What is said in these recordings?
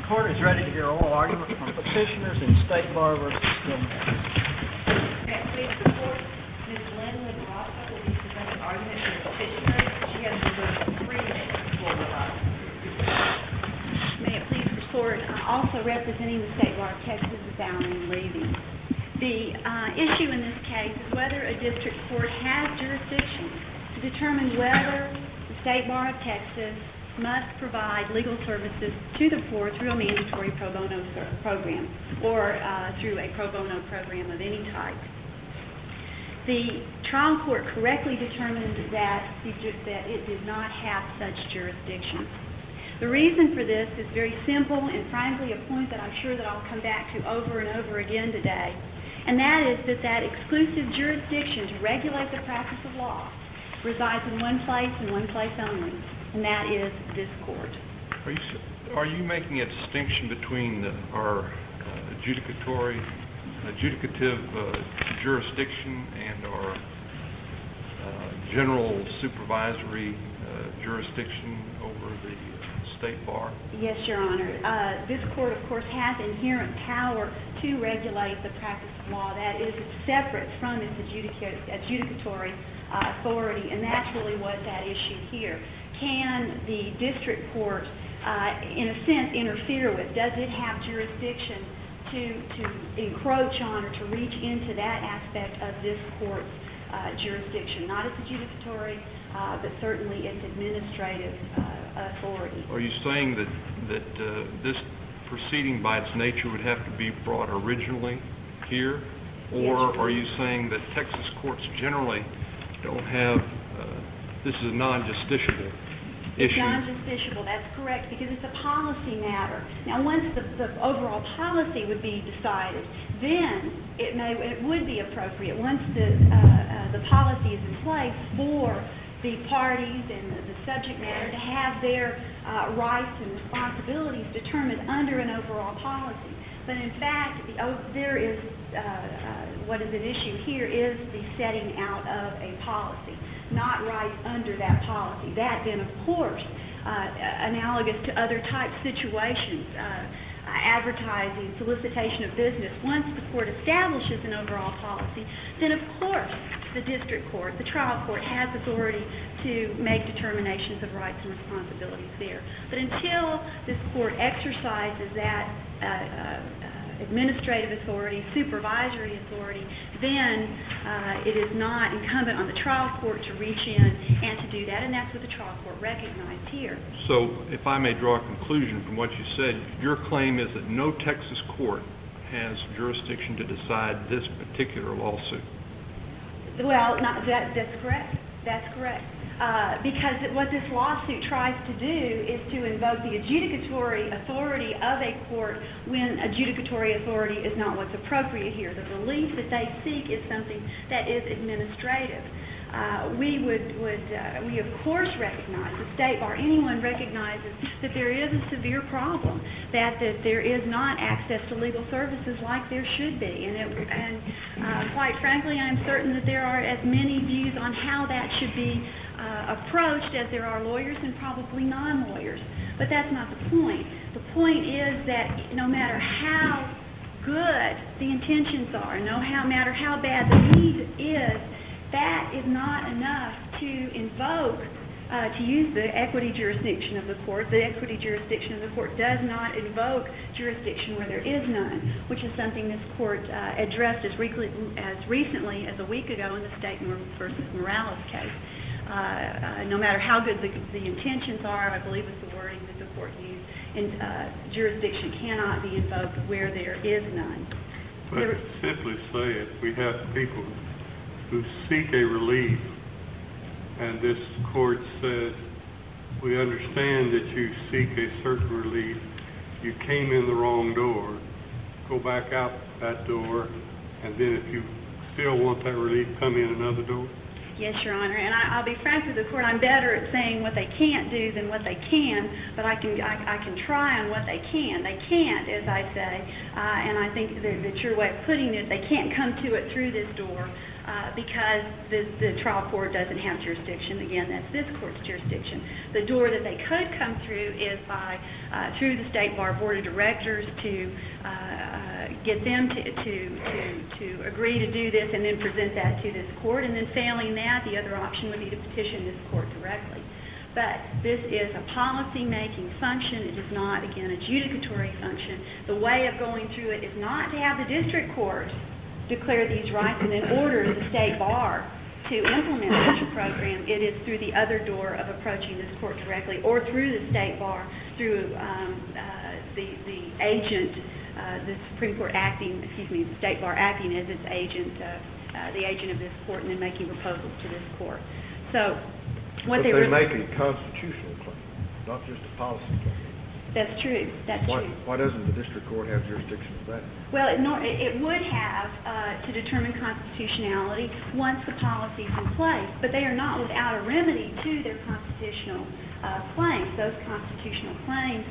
Court is ready to hear oral argument from petitioners in State Bar v. Gilman. Please report. Ms. Lynn Liberato will be presenting argument for the petitioners. She has reserved 3 minutes for rebuttal. May it please the Court, also representing the State Bar of Texas is Alan Levy. The issue in this case is whether a district court has jurisdiction to determine whether the State Bar of Texas must provide legal services to the poor through a mandatory pro bono program or through a pro bono program of any type. The trial court correctly determined that it did not have such jurisdiction. The reason for this is very simple and frankly a point that I'm sure that I'll come back to over and over again today, and that is that exclusive jurisdiction to regulate the practice of law resides in one place and one place only, and that is this court. Are you making a distinction between our adjudicative jurisdiction and our general supervisory jurisdiction over the State Bar? Yes, Your Honor. This court, of course, has inherent power to regulate the practice of law. That is separate from its adjudicatory authority, and that's really what's at issue here. Can the district court, in a sense, interfere with? Does it have jurisdiction to encroach on or to reach into that aspect of this court's jurisdiction? Not its adjudicatory, but certainly its administrative authority. Are you saying that this proceeding by its nature would have to be brought originally here? Or are you saying that Texas courts generally don't have, this is a non-justiciable issue? It's non-justiciable, that's correct, because it's a policy matter. Now, once the overall policy would be decided, then it would be appropriate, once the policy is in place, for the parties and the subject matter to have their rights and responsibilities determined under an overall policy. But in fact, there is, what is at issue here is the setting out of a policy, not right under that policy. That then, of course, analogous to other type situations, advertising, solicitation of business, once the court establishes an overall policy, then of course the district court, the trial court, has authority to make determinations of rights and responsibilities there. But until this court exercises that administrative authority, supervisory authority, then it is not incumbent on the trial court to reach in and to do that, and that's what the trial court recognized here. So, if I may draw a conclusion from what you said, your claim is that no Texas court has jurisdiction to decide this particular lawsuit. Well, that's correct. That's correct. Because what this lawsuit tries to do is to invoke the adjudicatory authority of a court when adjudicatory authority is not what's appropriate here. The relief that they seek is something that is administrative. We of course recognize, the State Bar, anyone recognizes that there is a severe problem, that there is not access to legal services like there should be. And quite frankly, I'm certain that there are as many views on how that should be approached as there are lawyers and probably non-lawyers. But that's not the point. The point is that no matter how good the intentions are, no matter how bad the need is, that is not enough to invoke, to use the equity jurisdiction of the court. The equity jurisdiction of the court does not invoke jurisdiction where there is none, which is something this court addressed as recently as a week ago in the State v. Morales case. No matter how good the intentions are, I believe it's the wording that the court used, and jurisdiction cannot be invoked where there is none. But simply say it, we have people who seek a relief, and this court says, we understand that you seek a certain relief, you came in the wrong door, go back out that door, and then if you still want that relief, come in another door? Yes, Your Honor, and I'll be frank with the court, I'm better at saying what they can't do than what they can, but I can try on what they can. They can't, as I say, and I think that your way of putting it, they can't come to it through this door. because the trial court doesn't have jurisdiction. Again, that's this court's jurisdiction. The door that they could come through is through the State Bar Board of Directors to get them to agree to do this and then present that to this court. And then failing that, the other option would be to petition this court directly. But this is a policy-making function. It is not, again, a adjudicatory function. The way of going through it is not to have the district court declare these rights and then order the State Bar to implement such a program. It is through the other door of approaching this court directly, or through the State Bar, through the agent, the Supreme Court acting, the State Bar acting as its agent, the agent of this court, and then making proposals to this court. So, but they make a constitutional claim, not just a policy claim. That's true. That's true. Why doesn't the district court have jurisdiction of that? Well, it would have to determine constitutionality once the policy is in place, but they are not without a remedy to their constitutional claims. Those constitutional claims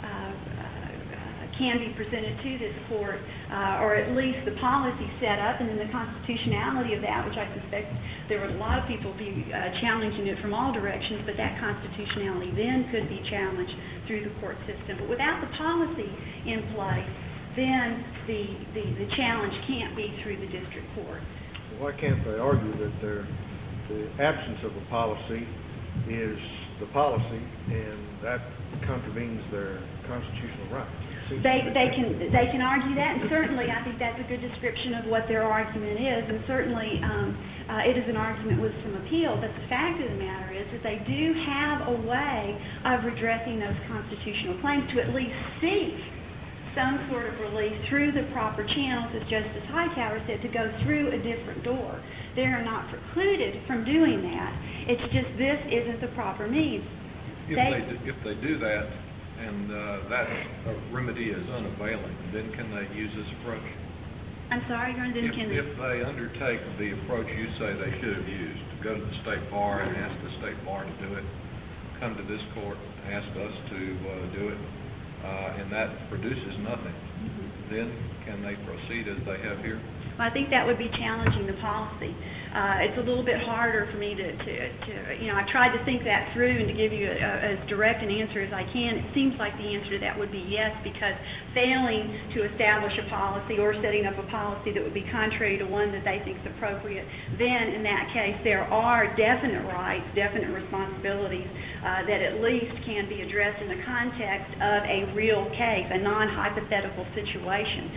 can be presented to this court, or at least the policy set up, and then the constitutionality of that, which I suspect there would a lot of people be challenging it from all directions, but that constitutionality then could be challenged through the court system. But without the policy in place, then the challenge can't be through the district court. So why can't they argue that the absence of a policy is the policy, and that contravenes their constitutional rights? They can argue that, and certainly I think that's a good description of what their argument is, and certainly it is an argument with some appeal, but the fact of the matter is that they do have a way of redressing those constitutional claims to at least seek some sort of relief through the proper channels, as Justice Hightower said, to go through a different door. They are not precluded from doing that. It's just this isn't the proper means. If they do that, and that remedy is unavailing, then can they use this approach? I'm sorry, Your Honor, then can they? If they undertake the approach you say they should have used, to go to the State Bar and ask the State Bar to do it, come to this court, ask us to do it, and that produces nothing, then can they proceed as they have here? Well, I think that would be challenging the policy. It's a little bit harder for me to I've tried to think that through and to give you as direct an answer as I can. It seems like the answer to that would be yes, because failing to establish a policy or setting up a policy that would be contrary to one that they think is appropriate, then in that case there are definite rights, definite responsibilities that at least can be addressed in the context of a real case, a non-hypothetical situation.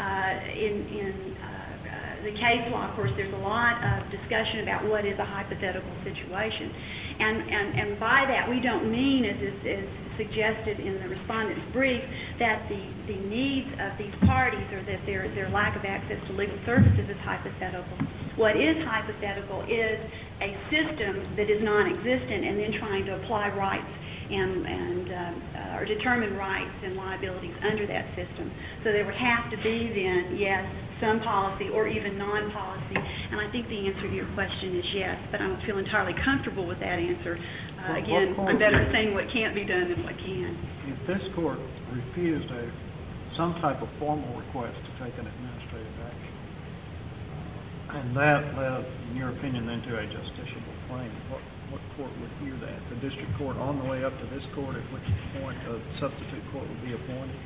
In the case law, of course, there's a lot of discussion about what is a hypothetical situation. And by that, we don't mean, as is suggested in the respondent's brief, that the needs of these parties or that their lack of access to legal services is hypothetical. What is hypothetical is a system that is non-existent and then trying to apply rights or determine rights and liabilities under that system. So there would have to be then, yes, some policy or even non-policy. And I think the answer to your question is yes, but I don't feel entirely comfortable with that answer. Again, I'm better at saying what can't be done than what can. If this court refused some type of formal request to take an administrative action, and that led, in your opinion, then to a justiciable claim, what court would hear that? The district court on the way up to this court, at which point a substitute court would be appointed?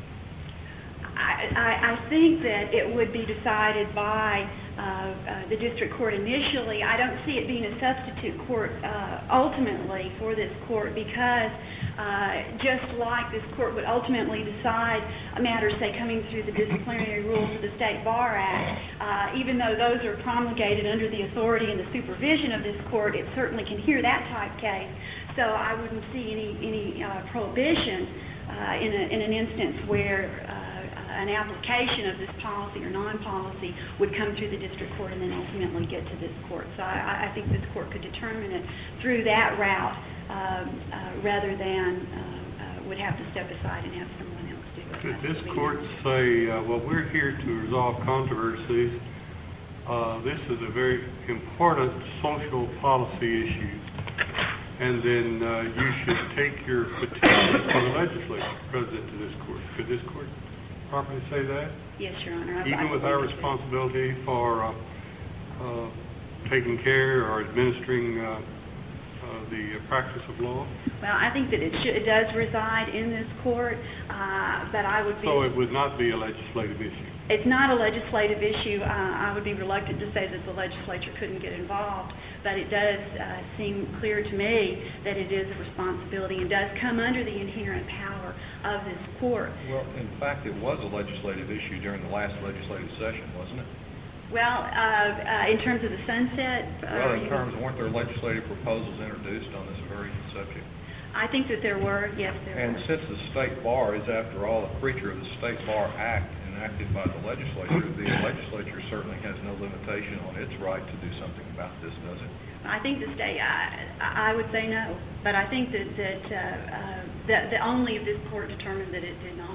I think that it would be decided by the district court initially. I don't see it being a substitute court ultimately for this court, because just like this court would ultimately decide matters, say, coming through the disciplinary rules of the State Bar Act, even though those are promulgated under the authority and the supervision of this court, it certainly can hear that type case. So I wouldn't see any prohibition in an instance where an application of this policy or non-policy would come through the district court and then ultimately get to this court. So I think this court could determine it through that route rather than would have to step aside and have someone else do it. Could this court say, well, we're here to resolve controversies. This is a very important social policy issue, and then you should take your petition to the legislature, president to this court. Could this court properly say that? Yes, Your Honor. Even with our responsibility for taking care or administering the practice of law? Well, I think that it does reside in this court, but I would be... So it would not be a legislative issue? It's not a legislative issue. I would be reluctant to say that the legislature couldn't get involved, but it does seem clear to me that it is a responsibility and does come under the inherent power of this court. Well, in fact, it was a legislative issue during the last legislative session, wasn't it? Well, in terms of the sunset... Well, in terms, weren't there legislative proposals introduced on this very subject? I think that there were, yes, there were. And since the State Bar is, after all, a creature of the State Bar Act enacted by the legislature certainly has no limitation on its right to do something about this, does it? I think the state, I would say no, but I think that only if this court determined that it did not.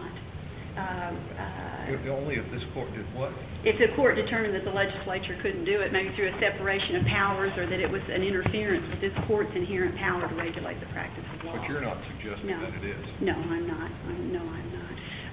Only if this court did what? If the court determined that the legislature couldn't do it, maybe through a separation of powers, or that it was an interference with this court's inherent power to regulate the practice of law. But you're not suggesting that it is? No, I'm not. No, I'm not.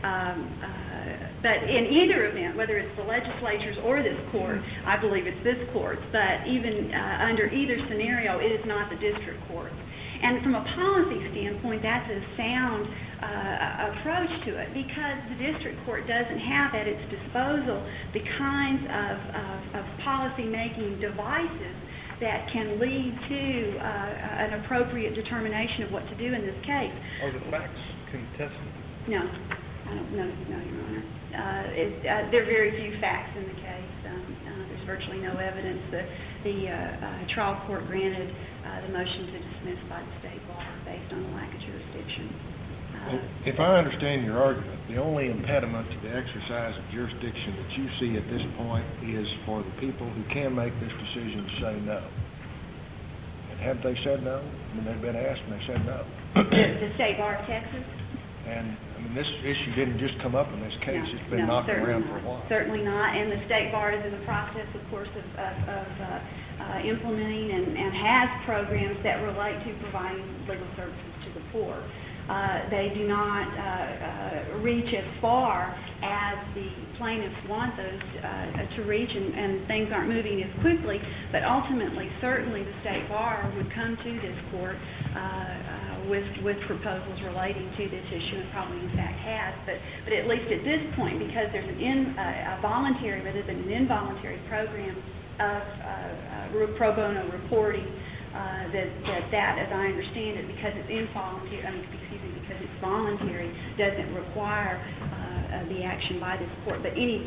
But in either event, whether it's the legislatures or this court, I believe it's this court, but even under either scenario, it is not the district court. And from a policy standpoint, that's a sound approach to it, because the district court doesn't have at its disposal the kinds of policy-making devices that can lead to an appropriate determination of what to do in this case. Are the facts contested? No. I don't know, Your Honor. There are very few facts in the case. There's virtually no evidence. The trial court granted the motion to dismiss by the State Bar based on the lack of jurisdiction. If I understand your argument, the only impediment to the exercise of jurisdiction that you see at this point is for the people who can make this decision to say no. And have they said no? I mean, they've been asked and they said no. The State Bar of Texas? And, I mean, this issue didn't just come up in this case. No, It's been knocking around for a while. Certainly not. And the State Bar is in the process, of course, of implementing and has programs that relate to providing legal services to the poor. They do not reach as far as the plaintiffs want those to reach, and things aren't moving as quickly. But ultimately, certainly the State Bar would come to this court with proposals relating to this issue, and probably in fact has. But at least at this point, because there's a voluntary rather than an involuntary program of pro bono reporting, that, as I understand it, because it's because it's voluntary, doesn't require the action by this court. But any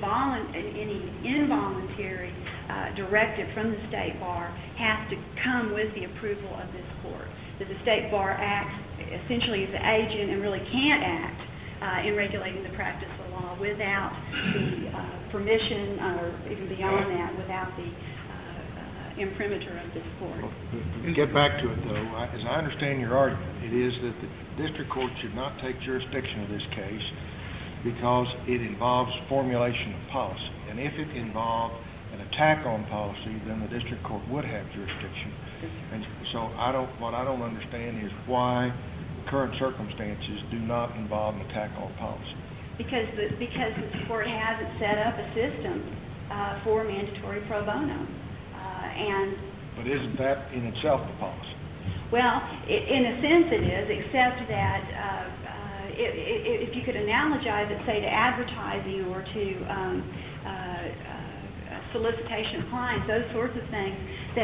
involuntary directive from the State Bar has to come with the approval of this court. That the State Bar acts essentially as an agent and really can't act in regulating the practice of law without the permission, or even beyond that, without the imprimatur of this court. To get back to it, though, as I understand your argument, it is that the district court should not take jurisdiction of this case because it involves formulation of policy. And if it involved an attack on policy, then the district court would have jurisdiction. And so what I don't understand is why the current circumstances do not involve an attack on policy. Because the court hasn't set up a system for mandatory pro bono. But isn't that in itself the policy? Well, in a sense it is, except that if you could analogize it, say, to advertising or to solicitation of clients, those sorts of things,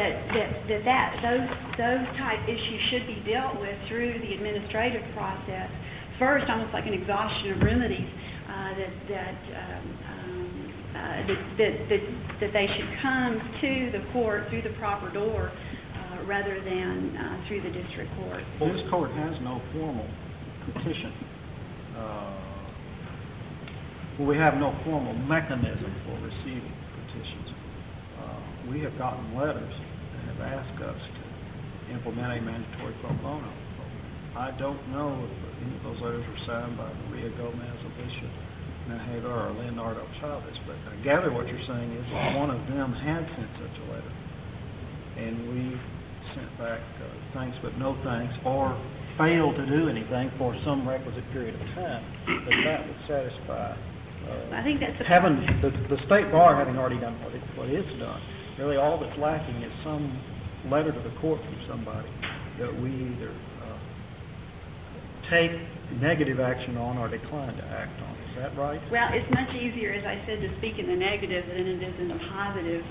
those type issues should be dealt with through the administrative process first, almost like an exhaustion of remedies, that they should come to the court through the proper door rather than through the district court. Well, this court has no formal petition. We have no formal mechanism for receiving petitions. We have gotten letters that have asked us to implement a mandatory pro bono program. I don't know if any of those letters were signed by Maria Gomez, Alicia Nahagar, or Leonardo Chavez, but I gather what you're saying is that one of them had sent such a letter, and we sent back thanks but no thanks, or failed to do anything for some requisite period of time, that would satisfy I think that's having the State Bar having already done what it's done. Really, all that's lacking is some letter to the court from somebody that we either take negative action on or decline to act on. Is that right? Well, it's much easier, as I said, to speak in the negative than it is in the positive.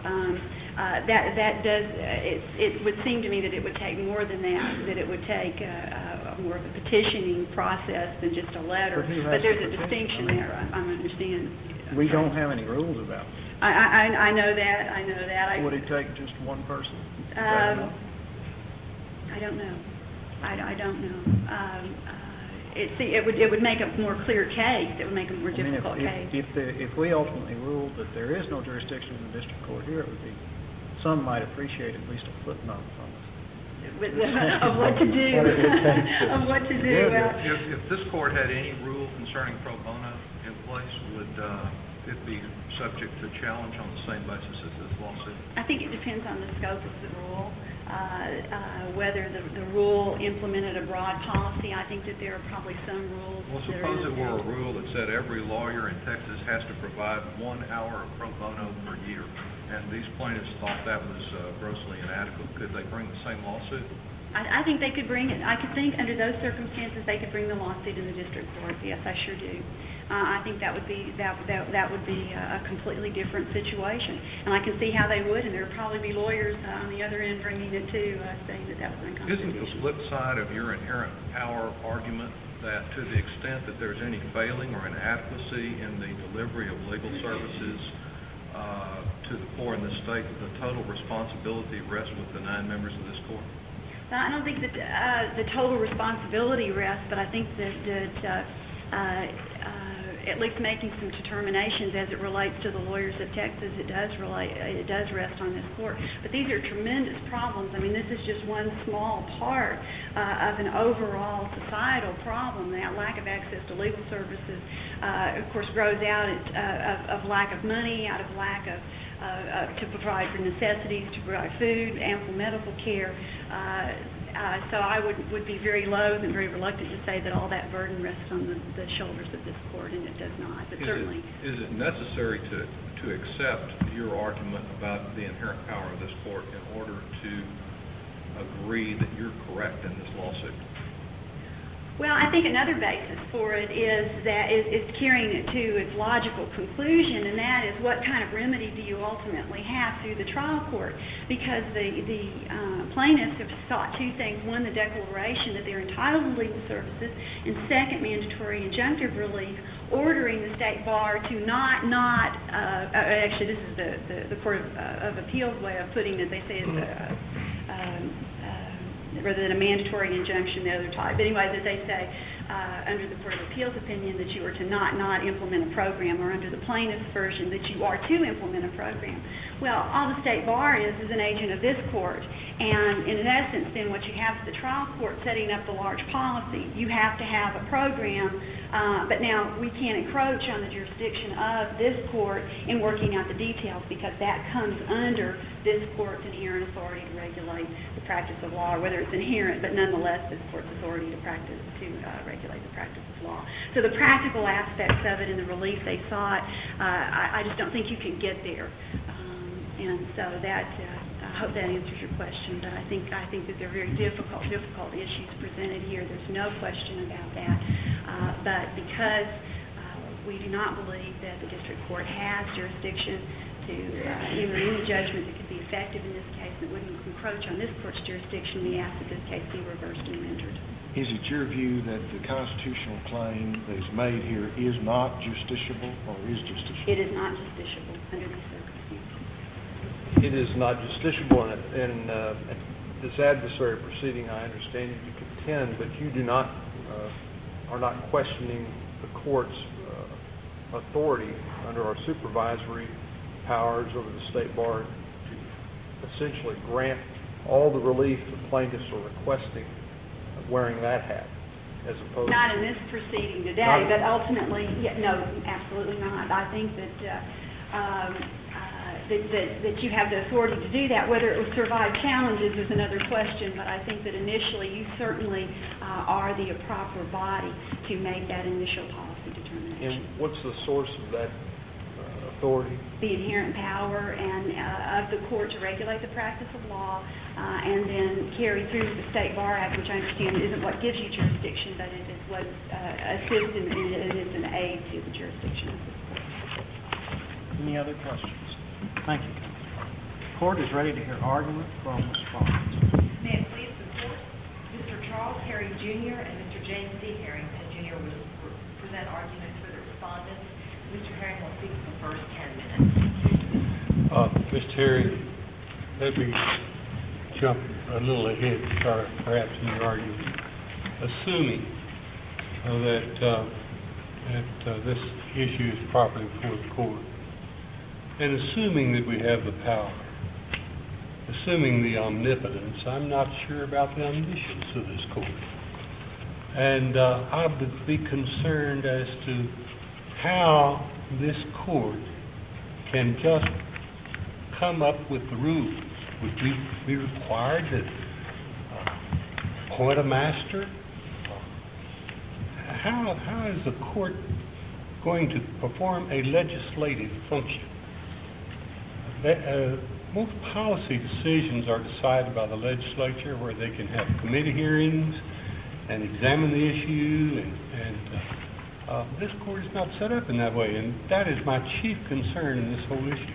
It would seem to me that it would take more than that it would take more of a petitioning process than just a letter. But there's a distinction there, I understand. We don't have any rules about it. I know that. Would it take just one person? I don't know. I don't know. It would make a more clear case. It would make a more difficult case. If we ultimately ruled that there is no jurisdiction in the district court here, it would be, some might appreciate at least a footnote from us. Of what to do. Of what to do. Well, If this court had any rule concerning pro bono in place, would it be subject to challenge on the same basis as this lawsuit? I think it depends on the scope of the rule. Whether the rule implemented a broad policy, I think that there are probably some rules. Well, suppose it were a rule that said every lawyer in Texas has to provide 1 hour of pro bono per year, and these plaintiffs thought that was grossly inadequate. Could they bring the same lawsuit? I think they could bring it. I could think under those circumstances they could bring the lawsuit in the district court. Yes, I sure do. I think that would be a completely different situation, and I can see how they would. And there would probably be lawyers on the other end bringing it too, saying that was unconstitutional. Isn't the flip side of your inherent power argument that to the extent that there's any failing or inadequacy in the delivery of legal services to the poor in this state, the total responsibility rests with the 9 members of this court? I don't think that the total responsibility rests, but I think that at least making some determinations as it relates to the lawyers of Texas, it does rest on this court. But these are tremendous problems. I mean, this is just one small part of an overall societal problem. That lack of access to legal services, of course, grows out of lack of money, out of lack of to provide for necessities, to provide food, ample medical care. So I would be very loath and very reluctant to say that all that burden rests on the shoulders of this court, and it does not. But certainly, is it necessary to accept your argument about the inherent power of this court in order to agree that you're correct in this lawsuit? Well, I think another basis for it is carrying it to its logical conclusion, and that is what kind of remedy do you ultimately have through the trial court? Because the plaintiffs have sought 2 things. One, the declaration that they're entitled to legal services, and second, mandatory injunctive relief, ordering the state bar to actually this is the Court of Appeals way of putting it. They say it's rather than a mandatory injunction, the other type. But anyway, that they say under the Court of Appeals opinion that you are to not implement a program, or under the plaintiff's version that you are to implement a program. Well, all the state bar is an agent of this court, and in essence, then what you have is the trial court setting up the large policy. You have to have a program, but now we can't encroach on the jurisdiction of this court in working out the details, because that comes under this court's inherent authority to regulate the practice of law, or whether it's inherent, but nonetheless this court's authority to regulate the practice of law. So the practical aspects of it and the relief they sought, I just don't think you can get there. And so that, I hope that answers your question. But I think that they're very difficult issues presented here. There's no question about that. But because we do not believe that the district court has jurisdiction to enter any judgment that could be effective in this case that wouldn't encroach on this court's jurisdiction, we ask that this case be reversed and amended. Is it your view that the constitutional claim that is made here is not justiciable, or is justiciable? It is not justiciable under these circumstances. It is not justiciable in this adversary proceeding. I understand you contend, but you do not are not questioning the court's authority under our supervisory powers over the state bar to essentially grant all the relief the plaintiffs are requesting wearing that hat, as opposed not to... in this proceeding today, but ultimately, no, absolutely not. I think that that you have the authority to do that. Whether it will survive challenges is another question, but I think that initially you certainly are the proper body to make that initial policy determination. And what's the source of that authority? The inherent power and of the court to regulate the practice of law, and then carry through the State Bar Act, which I understand isn't what gives you jurisdiction, but it is what assists and it is an aid to the jurisdiction of this court. Any other questions? Thank you, counsel. Court is ready to hear argument from respondents. May it please the court, Mr. Charles Herring Jr. and Mr. James D. Harrington Jr. will present arguments for the respondents. Mr. Herring will speak for the first 10 minutes. Mr. Terry, let me jump a little ahead, perhaps in your argument. Assuming that this issue is properly before the court, and assuming that we have the power, assuming the omnipotence, I'm not sure about the omniscience of this court. And I would be concerned as to how this court can just come up with the rules. Would we be required to appoint a master? How is the court going to perform a legislative function? Most policy decisions are decided by the legislature, where they can have committee hearings and examine the issue, and this court is not set up in that way, and that is my chief concern in this whole issue.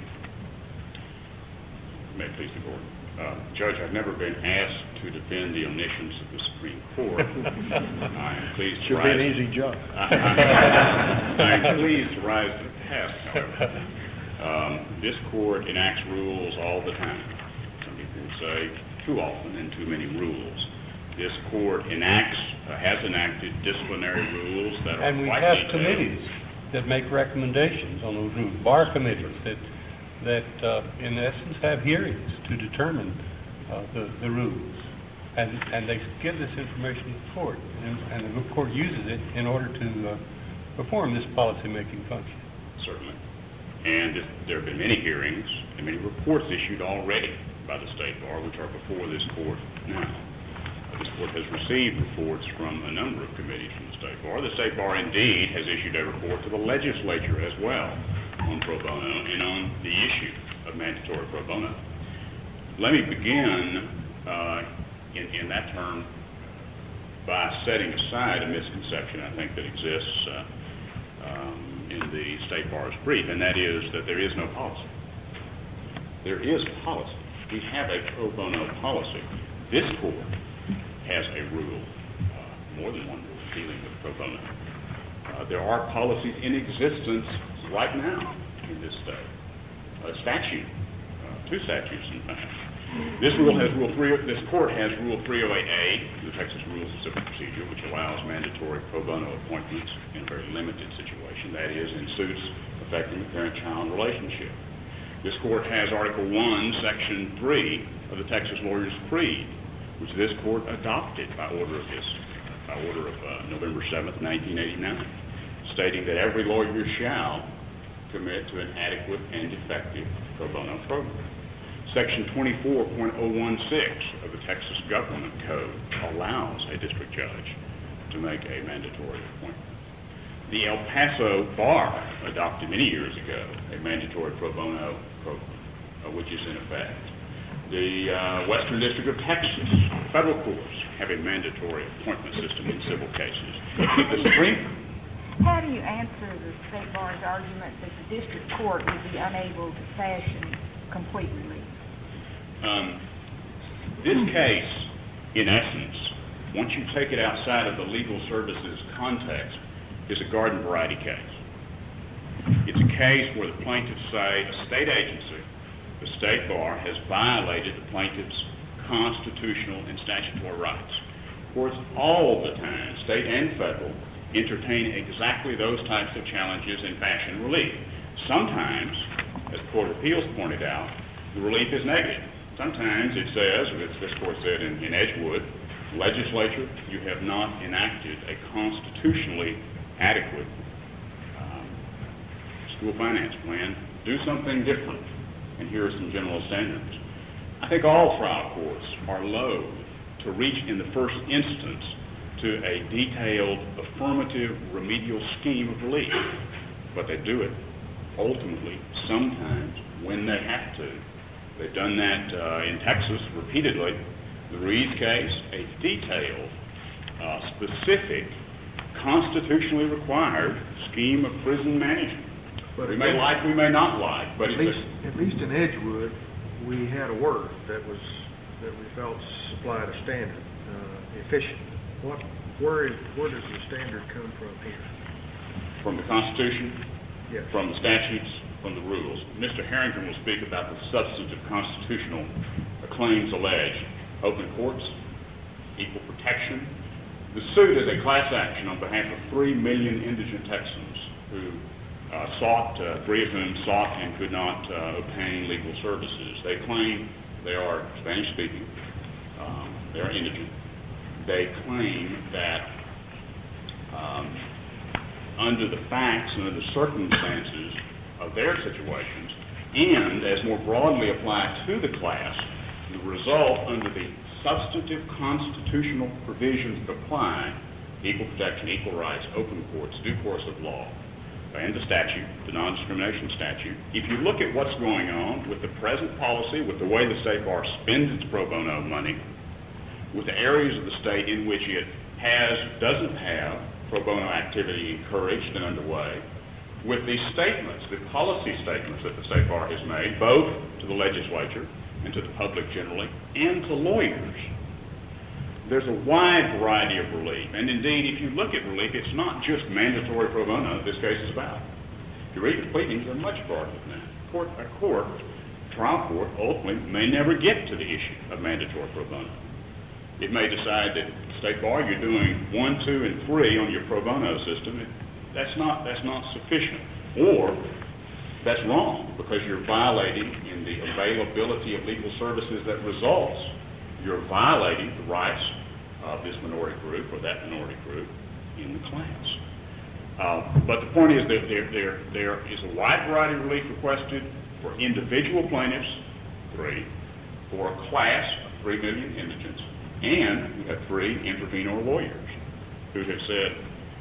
May it please the court. Judge, I've never been asked to defend the omniscience of the Supreme Court. I am pleased to Should rise... be an easy job. I am pleased to rise to the task, however. This court enacts rules all the time. Some people would say too often and too many rules. This court has enacted disciplinary rules that are And we quite have detailed. committees that make recommendations on those rules, bar committees that in essence have hearings to determine the rules. And they give this information to the court, and the court uses it in order to perform this policy-making function. Certainly. And there have been many hearings and many reports issued already by the State Bar, which are before this court now. This court has received reports from a number of committees from the State Bar. The State Bar, indeed, has issued a report to the legislature as well on pro bono and on the issue of mandatory pro bono. Let me begin in that term by setting aside a misconception I think that exists in the State Bar's brief, and that is that there is no policy. There is policy. We have a pro bono policy. This court has a rule, more than one rule, dealing with pro bono. There are policies in existence right now in this state. A statute, two statutes in fact. This court has Rule 308A, the Texas Rules of Civil Procedure, which allows mandatory pro bono appointments in a very limited situation, that is, in suits affecting the parent-child relationship. This court has Article 1, Section 3 of the Texas Lawyers' Creed, which this court adopted by order of November 7th, 1989, stating that every lawyer shall commit to an adequate and effective pro bono program. Section 24.016 of the Texas Government Code allows a district judge to make a mandatory appointment. The El Paso Bar adopted many years ago a mandatory pro bono program, which is in effect. The Western District of Texas, federal courts, have a mandatory appointment system in civil cases. The Supreme... How do you answer the State Bar's argument that the district court would be unable to fashion complete relief? This case, in essence, once you take it outside of the legal services context, is a garden variety case. It's a case where the plaintiffs say a state agency, the State Bar, has violated the plaintiff's constitutional and statutory rights. Courts all the time, state and federal, entertain exactly those types of challenges and fashion relief. Sometimes, as the Court of Appeals pointed out, the relief is negative. Sometimes it says, as this court said in Edgewood, legislature, you have not enacted a constitutionally adequate school finance plan. Do something different. And here are some general standards. I think all trial courts are loath to reach in the first instance to a detailed affirmative remedial scheme of relief, but they do it. ultimately, sometimes, when they have to. They've done that in Texas repeatedly. The Reed case, a detailed, specific, constitutionally required scheme of prison management. But We may like, we may not like, but at least in Edgewood, we had a word that we felt supplied a standard, efficient. Where does the standard come from here? From the Constitution, Yes. from the statutes, from the rules. Mr. Harrington will speak about the substantive constitutional claims alleged. Open courts, equal protection. The suit is a class action on behalf of 3 million indigent Texans who sought, 3 of whom sought and could not obtain legal services. They claim they are Spanish-speaking, they are indigent. They claim that under the facts and under the circumstances of their situations, and as more broadly applied to the class, the result under the substantive constitutional provisions that apply, equal protection, equal rights, open courts, due course of law, and the statute, the non-discrimination statute. If you look at what's going on with the present policy, with the way the State Bar spends its pro bono money, with the areas of the state in which it doesn't have pro bono activity encouraged and underway, with the statements, the policy statements that the State Bar has made, both to the legislature and to the public generally, and to lawyers, there's a wide variety of relief. And indeed, if you look at relief, it's not just mandatory pro bono this case is about. If you read the pleadings, they're much broader than that. A trial court, ultimately, may never get to the issue of mandatory pro bono. It may decide that State Bar, you're doing 1, 2, and 3 on your pro bono system. That's not sufficient. Or that's wrong because you're violating in the availability of legal services that results. You're violating the rights of this minority group or that minority group in the class. But the point is that there is a wide variety of relief requested for individual plaintiffs, 3, for a class of 3 million indigents, and we have 3 intervenor lawyers who have said,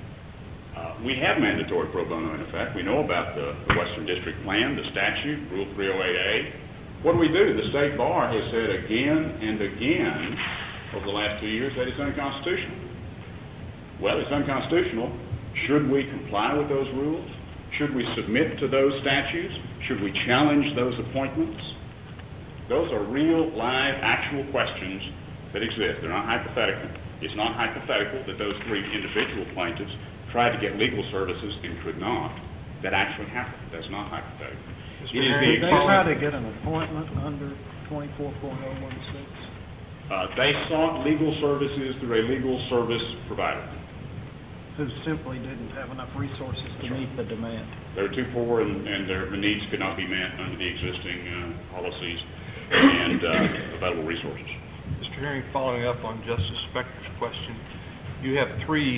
we have mandatory pro bono in effect. We know about the Western District Plan, the statute, Rule 308A. What do? The State Bar has said again and again over the last 2 years that it's unconstitutional. Well, it's unconstitutional. Should we comply with those rules? Should we submit to those statutes? Should we challenge those appointments? Those are real, live, actual questions that exist. They're not hypothetical. It's not hypothetical that those 3 individual plaintiffs tried to get legal services and could not. That actually happened. That's not hypothetical. Did they try to get an appointment under 24.016? They sought legal services through a legal service provider. Who simply didn't have enough resources to meet the demand. They're too poor and their needs could not be met under the existing policies and available resources. Mr. Herring, following up on Justice Spector's question, you have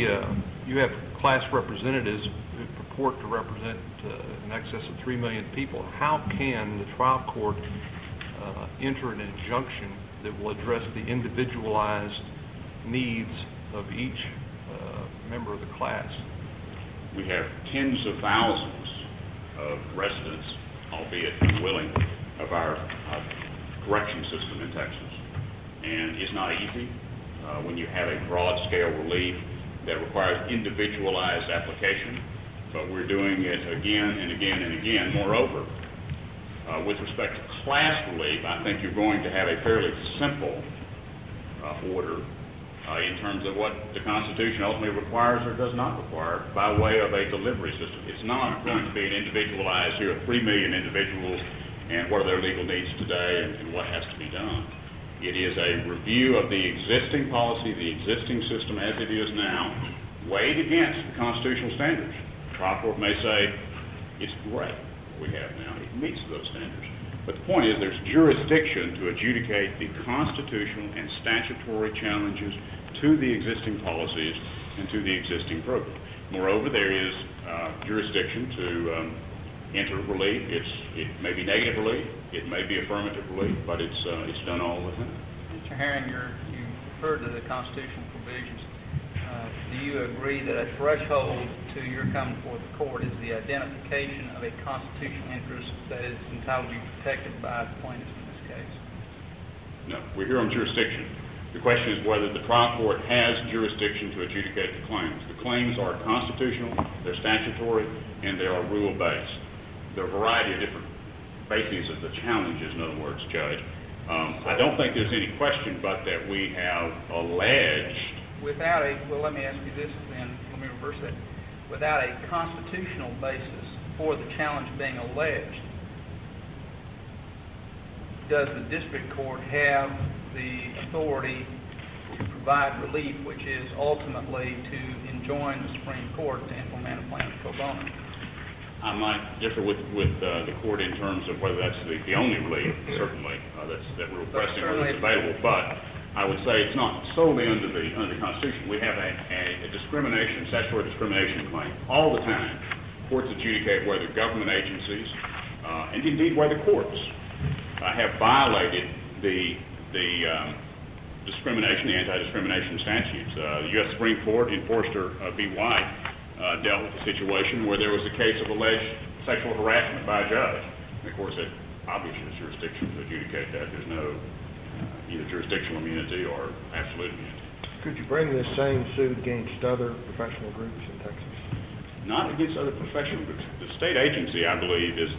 class representatives who purport to represent in excess of 3 million people. How can the trial court enter an injunction that will address the individualized needs of each member of the class? We have tens of thousands of residents, albeit unwilling, of our correction system in Texas. And it's not easy when you have a broad-scale relief that requires individualized application, but we're doing it again and again and again. Moreover, with respect to class relief, I think you're going to have a fairly simple order in terms of what the Constitution ultimately requires or does not require by way of a delivery system. It's not going to be an individualized, here are 3 million individuals and what are their legal needs today and what has to be done. It is a review of the existing policy, the existing system as it is now, weighed against the constitutional standards. The trial court may say, it's great what we have now. It meets those standards. But the point is there's jurisdiction to adjudicate the constitutional and statutory challenges to the existing policies and to the existing program. Moreover, there is jurisdiction to enter relief. It may be negative relief, it may be affirmative relief, but it's done all the time. Mr. Herring, you referred to the constitutional provisions. Do you agree that a threshold to your coming before the court is the identification of a constitutional interest that is entitled to be protected by the plaintiff in this case? No, we're here on jurisdiction. The question is whether the trial court has jurisdiction to adjudicate the claims. The claims are constitutional, they're statutory, and they are rule-based. There are a variety of different bases of the challenges, in other words, Judge. I don't think there's any question but that we have alleged... Well, let me ask you this then, let me reverse that. Without a constitutional basis for the challenge being alleged, does the district court have the authority to provide relief, which is ultimately to enjoin the Supreme Court to implement a plan of pro bono? I might differ with the court in terms of whether that's the only relief, certainly, that we're requesting, whether it's available. But I would say it's not solely under the Constitution. We have a discrimination, statutory discrimination claim all the time. Courts adjudicate whether government agencies, and indeed whether courts, have violated the discrimination, the anti-discrimination statutes. The U.S. Supreme Court in Forster v. White dealt with a situation where there was a case of alleged sexual harassment by a judge. And of course, it obviously has jurisdiction to adjudicate that. There's no either jurisdictional immunity or absolute immunity. Could you bring this same suit against other professional groups in Texas? Not against other professional groups. The state agency, I believe, is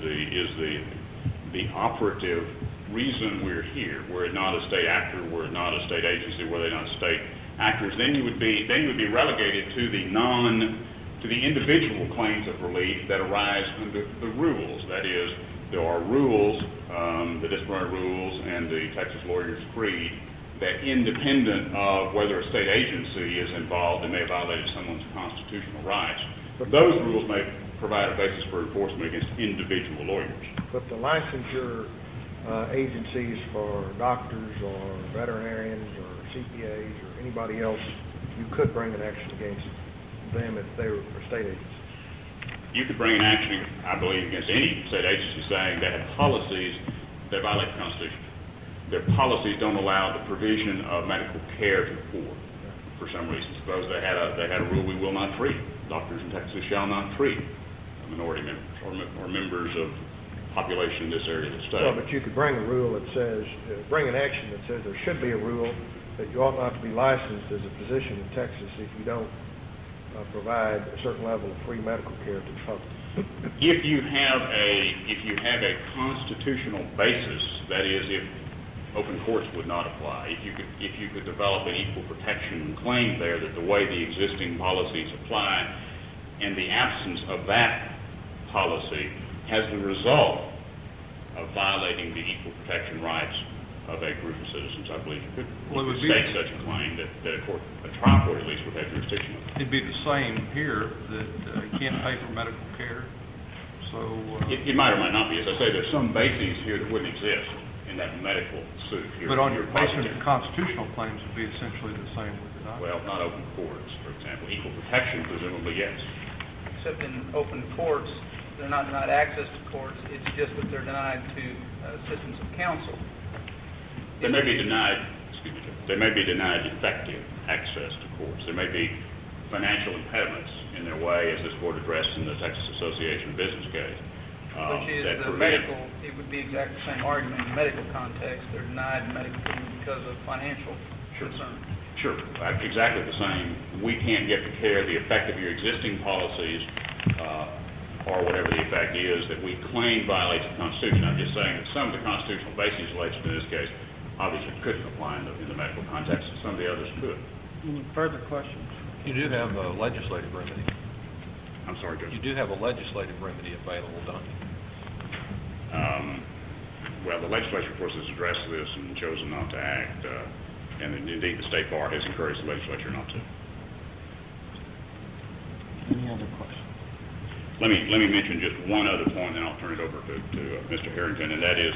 the operative reason we're here. Were it not a state actor, were it not a state agency, were they not state actors, then you would be relegated to the individual claims of relief that arise under the rules. That is, there are rules, the disciplinary rules and the Texas Lawyers' Creed, that independent of whether a state agency is involved and may have violated someone's constitutional rights, those rules may provide a basis for enforcement against individual lawyers. But the licensure agencies for doctors or veterinarians or CPAs or anybody else, you could bring an action against them if they were state agencies. You could bring an action, I believe, against any state agency saying they have policies that violate the Constitution. Their policies don't allow the provision of medical care to the poor for some reason. Suppose they had a rule: we will not treat. Doctors in Texas shall not treat minority members or members of population in this area of the state. Well, but you could bring a rule that says, bring an action that says there should be a rule that you ought not to be licensed as a physician in Texas if you don't provide a certain level of free medical care to the public. If you have a constitutional basis, that is, if open courts would not apply, if you could develop an equal protection claim there that the way the existing policies apply and the absence of that policy has the result of violating the equal protection rights of a group of citizens, I believe you could state such a claim that a trial court at least would have jurisdiction over. It'd be the same here, that you can't pay for medical care. So it might or might not be. As I say, there's some bases here that wouldn't exist in that medical suit. But on your basis, the constitutional claims would be essentially the same, would it not? Well, not open courts, for example. Equal protection, presumably, yes. Except in open courts, they're not denied access to courts. It's just that they're denied to assistance of counsel. They may be denied effective access to courts. There may be financial impediments in their way, as this court addressed in the Texas Association of Business case. Which is the medical, it would be exactly the same argument in the medical context. They're denied medical treatment because of financial concerns. Sure, exactly the same. We can't get the care, the effect of your existing policies, or whatever the effect is that we claim violates the Constitution. I'm just saying that some of the constitutional bases alleged in this case obviously couldn't apply in the medical context, and some of the others could. Any further questions? You do have a legislative remedy. I'm sorry, Judge. You do have a legislative remedy available, don't you? Well, the legislature, of course, has addressed this and chosen not to act, and indeed the State Bar has encouraged the legislature not to. Any other questions? Let me mention just one other point, and I'll turn it over to Mr. Harrington, and that is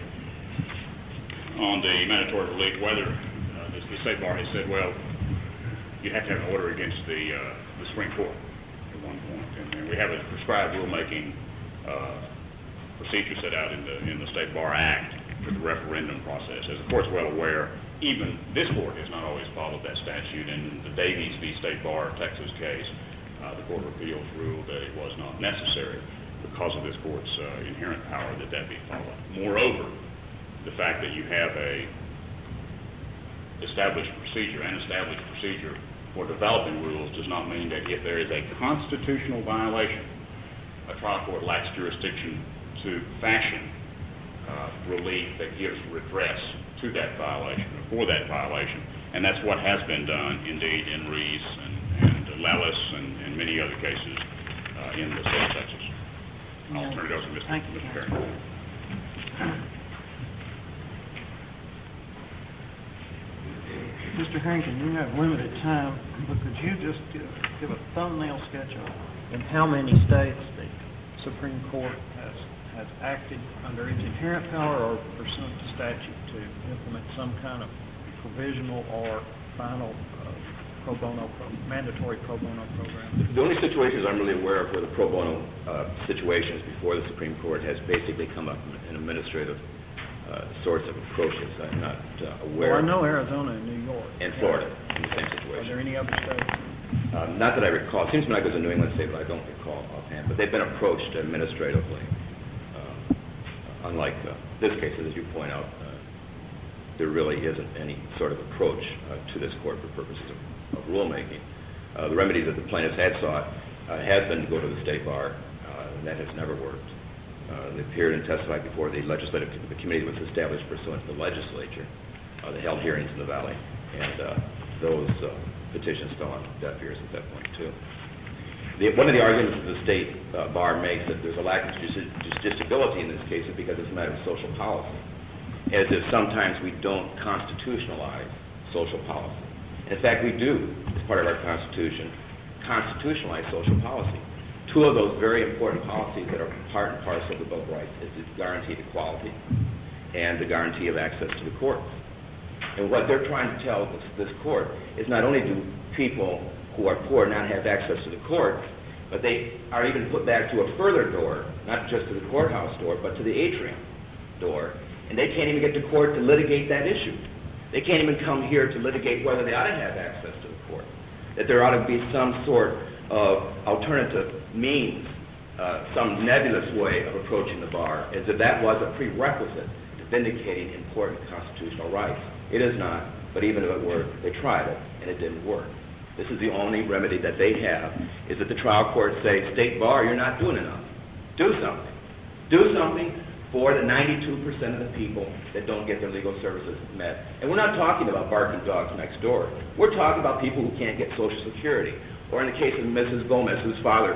on the mandatory relief, whether the State Bar has said, well, you have to have an order against the Supreme Court at one point, and we have a prescribed rulemaking procedure set out in the State Bar Act the referendum process. As the court's well aware, even this court has not always followed that statute. In the Davies v. State Bar of Texas case, the Court of Appeals ruled that it was not necessary because of this court's inherent power that be followed. Moreover, the fact that you have an established procedure for developing rules does not mean that if there is a constitutional violation, a trial court lacks jurisdiction to fashion relief that gives redress to that violation or for that violation. And that's what has been done, indeed, in Reese and Lellis and many other cases in the state of Texas. I'll turn it over to Mr. Perry. Mr. Harrington, you have limited time, but could you just give a thumbnail sketch of in how many states the Supreme Court has acted under its inherent power or pursuant to statute to implement some kind of provisional or final mandatory pro bono program? The only situations I'm really aware of where the pro bono situations before the Supreme Court has basically come up in administrative sorts of approaches. I'm not aware. Well, I know Arizona and New York. And Florida in the same situation. Are there any other states? Not that I recall. It seems to me like it was a New England state, but I don't recall offhand. But they've been approached administratively. Unlike this case, as you point out, there really isn't any sort of approach to this court for purposes of rulemaking. The remedy that the plaintiffs had sought has been to go to the state bar, and that has never worked. They appeared and testified before the legislative committee was established pursuant to the legislature. They held hearings in the Valley, and those petitions fell on deaf ears at that point, too. One of the arguments that the state bar makes that there's a lack of justiciability in this case is because it's a matter of social policy, as if sometimes we don't constitutionalize social policy. In fact, we do, as part of our Constitution, constitutionalize social policy. Two of those very important policies that are part and parcel of the Bill of Rights is the guaranteed equality and the guarantee of access to the courts. And what they're trying to tell this court is not only do people who are poor not have access to the court, but they are even put back to a further door, not just to the courthouse door, but to the atrium door, and they can't even get to court to litigate that issue. They can't even come here to litigate whether they ought to have access to the court, that there ought to be some sort of alternative means, some nebulous way of approaching the bar, as if that was a prerequisite to vindicating important constitutional rights. It is not, but even if it were, they tried it, and it didn't work. This is the only remedy that they have, is that the trial courts say, State Bar, you're not doing enough. Do something. Do something for the 92% of the people that don't get their legal services met. And we're not talking about barking dogs next door. We're talking about people who can't get Social Security. Or in the case of Mrs. Gomez, whose father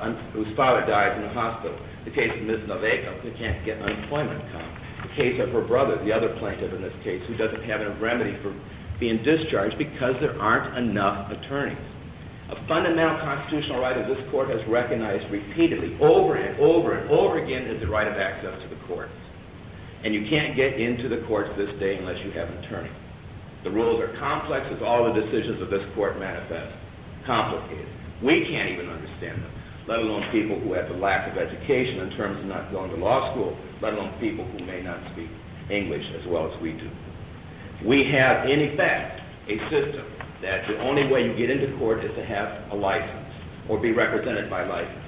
died in the hospital. The case of Ms. Naveca, who can't get unemployment account. The case of her brother, the other plaintiff in this case, who doesn't have a remedy for being discharged because there aren't enough attorneys. A fundamental constitutional right, as this court has recognized repeatedly, over and over and over again, is the right of access to the courts. And you can't get into the courts this day unless you have an attorney. The rules are complex, as all the decisions of this court manifest. Complicated. We can't even understand them, let alone people who have the lack of education in terms of not going to law school, let alone people who may not speak English as well as we do. We have, in effect, a system that the only way you get into court is to have a license or be represented by license.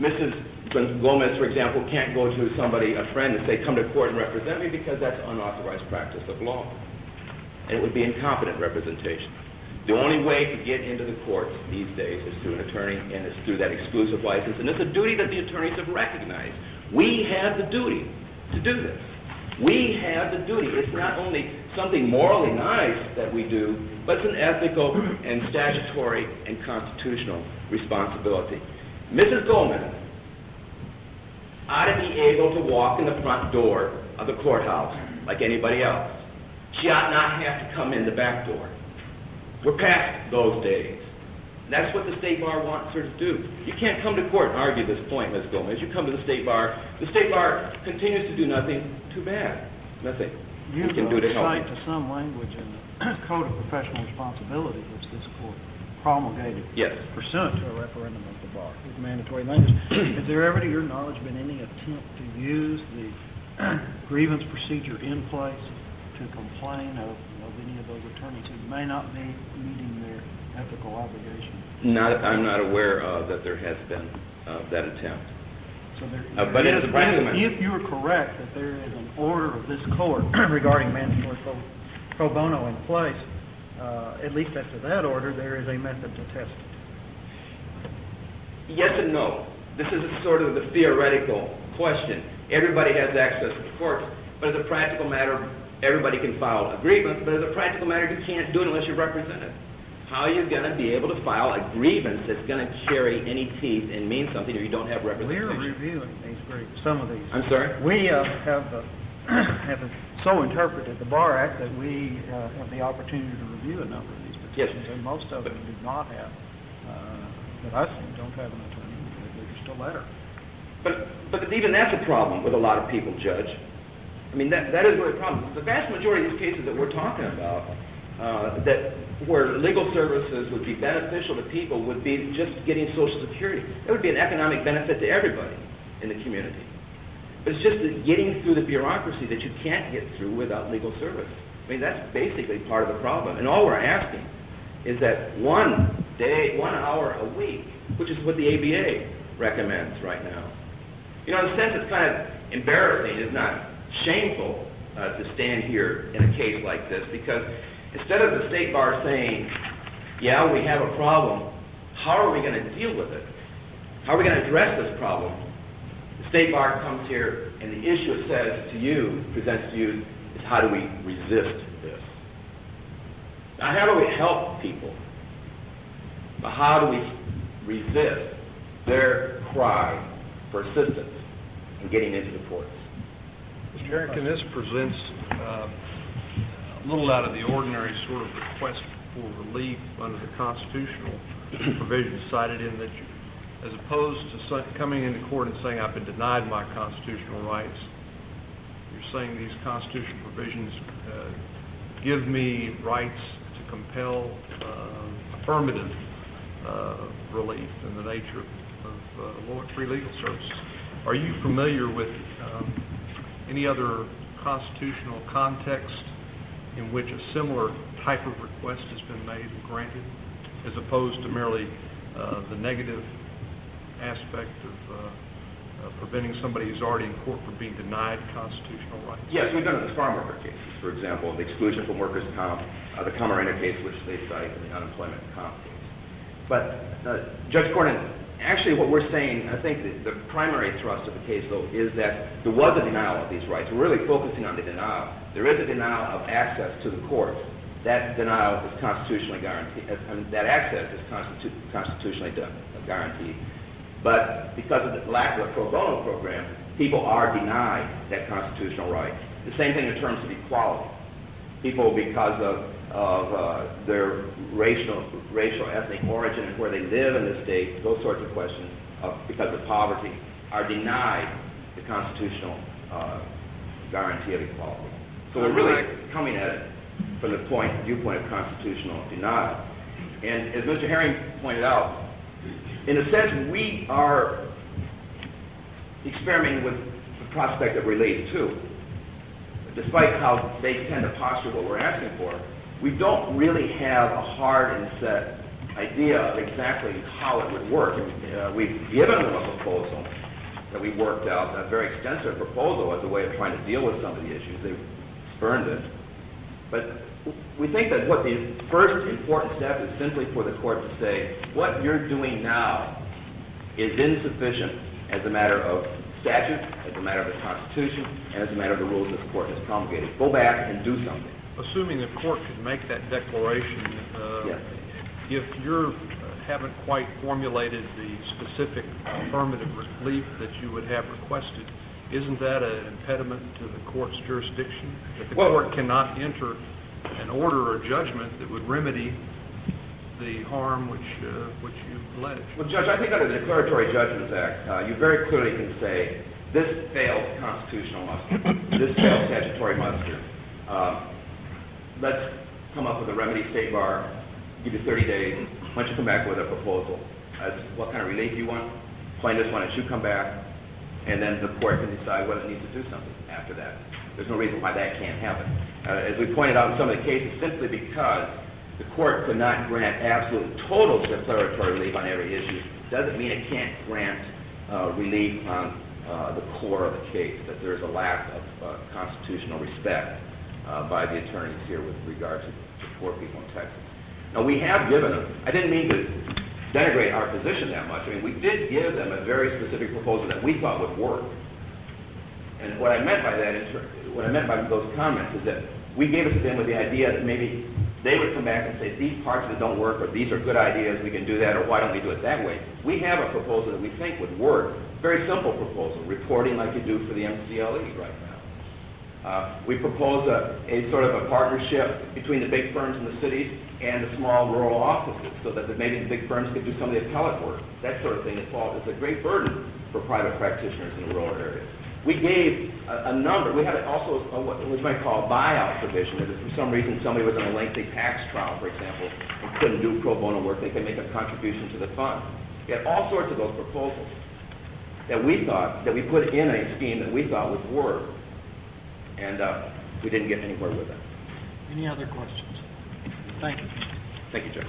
Mrs. Gomez, for example, can't go to somebody, a friend, and say, come to court and represent me, because that's unauthorized practice of law. And it would be incompetent representation. The only way to get into the courts these days is through an attorney, and it's through that exclusive license. And it's a duty that the attorneys have recognized. We have the duty to do this. We have the duty. It's not only something morally nice that we do, but it's an ethical and statutory and constitutional responsibility. Mrs. Gomez ought to be able to walk in the front door of the courthouse like anybody else. She ought not have to come in the back door. We're past those days. That's what the State Bar wants her to do. You can't come to court and argue this point, Ms. Gomez. You come to the State Bar. The State Bar continues to do nothing. Too bad. Nothing we can do to help you. You cite to some language in the Code of Professional Responsibility, which this court promulgated pursuant to a referendum of the bar, with mandatory language. Has there ever, to your knowledge, been any attempt to use the grievance procedure in place to complain of any of those attorneys who may not be meeting their ethical obligations? I'm not aware that there has been that attempt. So But it's a practical matter. if you are correct that there is an order of this court regarding mandatory pro bono in place, at least after that order, there is a method to test it. Yes and no. This is sort of the theoretical question. Everybody has access to the courts, but as a practical matter, everybody can file a grievance, but as a practical matter, you can't do it unless you're represented. How are you going to be able to file a grievance that's going to carry any teeth and mean something if you don't have representation? We're reviewing these some of these. I'm sorry? We have so interpreted the Bar Act that we have the opportunity to review a number of these petitions, and most of them do not have, that I've seen, don't have an attorney. They're just a letter. But even that's a problem with a lot of people, Judge. I mean, that is really a problem. The vast majority of these cases that we're talking about, where legal services would be beneficial to people, would be just getting Social Security. That would be an economic benefit to everybody in the community. But it's just that getting through the bureaucracy that you can't get through without legal service. I mean, that's basically part of the problem. And all we're asking is that 1 day, 1 hour a week, which is what the ABA recommends right now. You know, in a sense, it's kind of embarrassing, it's not shameful to stand here in a case like this, because instead of the State Bar saying, yeah, we have a problem, how are we going to deal with it? How are we going to address this problem? The State Bar comes here and the issue it says to you, presents to you, is how do we resist this? Now, how do we help people? But how do we resist their cry for assistance in getting into the courts? Mr. Harrington, this presents a little out of the ordinary sort of request for relief under the constitutional provisions cited in that you, as opposed to coming into court and saying, I've been denied my constitutional rights, you're saying these constitutional provisions give me rights to compel affirmative relief in the nature of free legal services. Are you familiar with any other constitutional context in which a similar type of request has been made and granted, as opposed to merely the negative aspect of preventing somebody who's already in court from being denied constitutional rights? Yes, we've done it with farm worker cases, for example, the exclusion from workers' comp, the Camarena case, which they cite, and the unemployment comp case. But Judge Cornyn, actually what we're saying, I think the primary thrust of the case, though, is that there was a denial of these rights. We're really focusing on the denial. There is a denial of access to the courts. That denial is constitutionally guaranteed. That access is constitutionally guaranteed. But because of the lack of a pro bono program, people are denied that constitutional right. The same thing in terms of equality. People, because of their racial, ethnic origin and where they live in the state, those sorts of questions, because of poverty, are denied the constitutional guarantee of equality. So we're really coming at it from the viewpoint of constitutional denial. And as Mr. Herring pointed out, in a sense, we are experimenting with the prospect of relief, too. Despite how they tend to posture what we're asking for, we don't really have a hard and set idea of exactly how it would work. We've given them a proposal that we worked out, a very extensive proposal as a way of trying to deal with some of the issues. They spurned it. But we think that what the first important step is simply for the court to say, what you're doing now is insufficient as a matter of statute, as a matter of the Constitution, and as a matter of the rules that the court has promulgated. Go back and do something. Assuming the court could make that declaration, yes. If you haven't quite formulated the specific affirmative relief that you would have requested, isn't that an impediment to the court's jurisdiction? That the court cannot enter an order or judgment that would remedy the harm which you allege? Well, Judge, I think under the Declaratory Judgments Act, you very clearly can say, this fails constitutional muster, this fails statutory muster. Let's come up with a remedy, State Bar, give you 30 days. Why don't you come back with a proposal as what kind of relief you want? Plaintiffs, why don't you come back and then the court can decide whether it needs to do something after that. There's no reason why that can't happen. As we pointed out in some of the cases, simply because the court could not grant absolute total declaratory relief on every issue doesn't mean it can't grant relief on the core of the case, that there's a lack of constitutional respect by the attorneys here with regard to poor people in Texas. Now, we have given them, I didn't mean to denigrate our position that much. I mean, we did give them a very specific proposal that we thought would work. And what I meant by that, what I meant by those comments is that we gave it to them with the idea that maybe they would come back and say, these parts of it don't work, or these are good ideas, we can do that, or why don't we do it that way? We have a proposal that we think would work. Very simple proposal, reporting like you do for the MCLE right now. We propose a sort of a partnership between the big firms in the cities and the small rural offices, so that maybe the big firms could do some of the appellate work, that sort of thing. It's a great burden for private practitioners in the rural areas. We gave a number. We had also what we might call a buyout provision, that if for some reason somebody was in a lengthy tax trial, for example, and couldn't do pro bono work, they could make a contribution to the fund. We had all sorts of those proposals that we thought, that we put in a scheme that we thought would work, and we didn't get anywhere with it. Any other questions? Thank you. Thank you, Judge.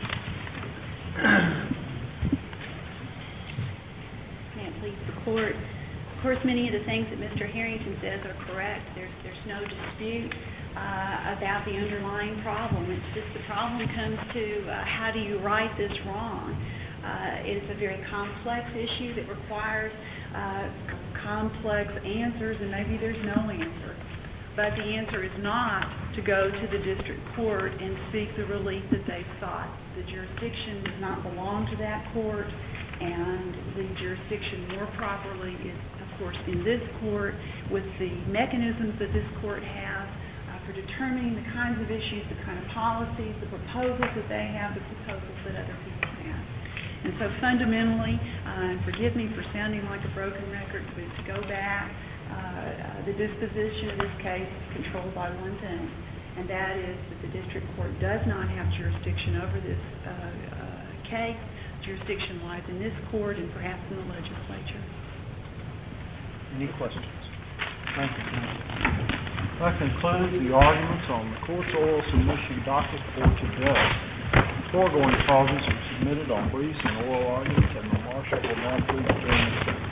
May it please the court. Of course, many of the things that Mr. Harrington says are correct. There's no dispute about the underlying problem. It's just the problem comes to how do you right this wrong? It's a very complex issue that requires complex answers, and maybe there's no answer. But the answer is not to go to the district court and seek the relief that they've sought. The jurisdiction does not belong to that court, and the jurisdiction more properly is, of course, in this court with the mechanisms that this court has for determining the kinds of issues, the kind of policies, the proposals that they have, the proposals that other people have. And so fundamentally, and forgive me for sounding like a broken record, but to go back, the disposition of this case is controlled by one thing, and that is that the district court does not have jurisdiction over this case. Jurisdiction lies in this court and perhaps in the legislature. Any questions? Thank you. That concludes the arguments on the court's oral submission docket for today. The foregoing clauses are submitted on briefs and oral arguments, and the marshal will now please adjourn the session.